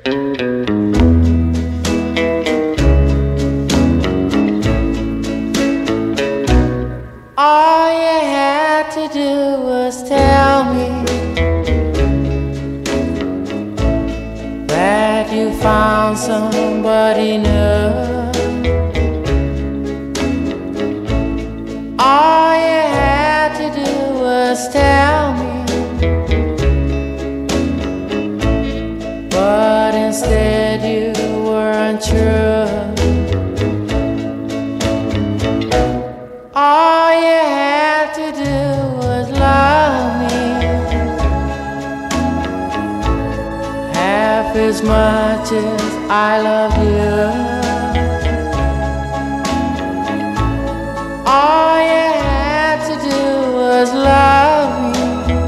All you had to do was tell me that you found somebody new. All you had to do was tell me, but instead you weren't true. All you had to do was love me half as much as I love you. All you had to do was love me,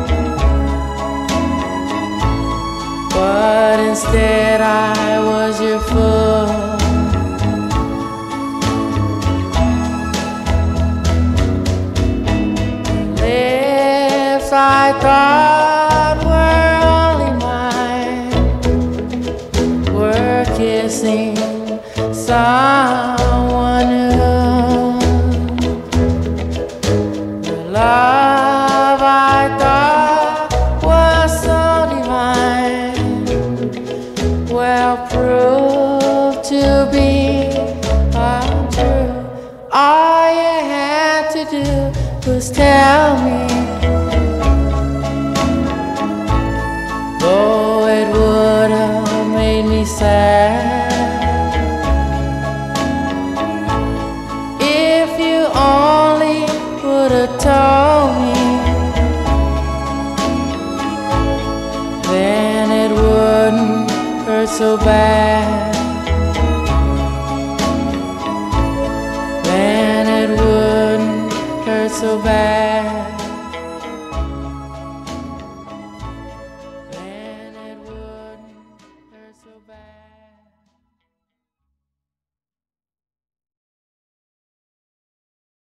but instead I was your fool. I thought were only mine were kissing someone new. The love I thought was so divine, well proved to be untrue. All you had to do was tell me, though it would have made me sad if you only would have told me, then it wouldn't hurt so bad. Then it wouldn't hurt so bad.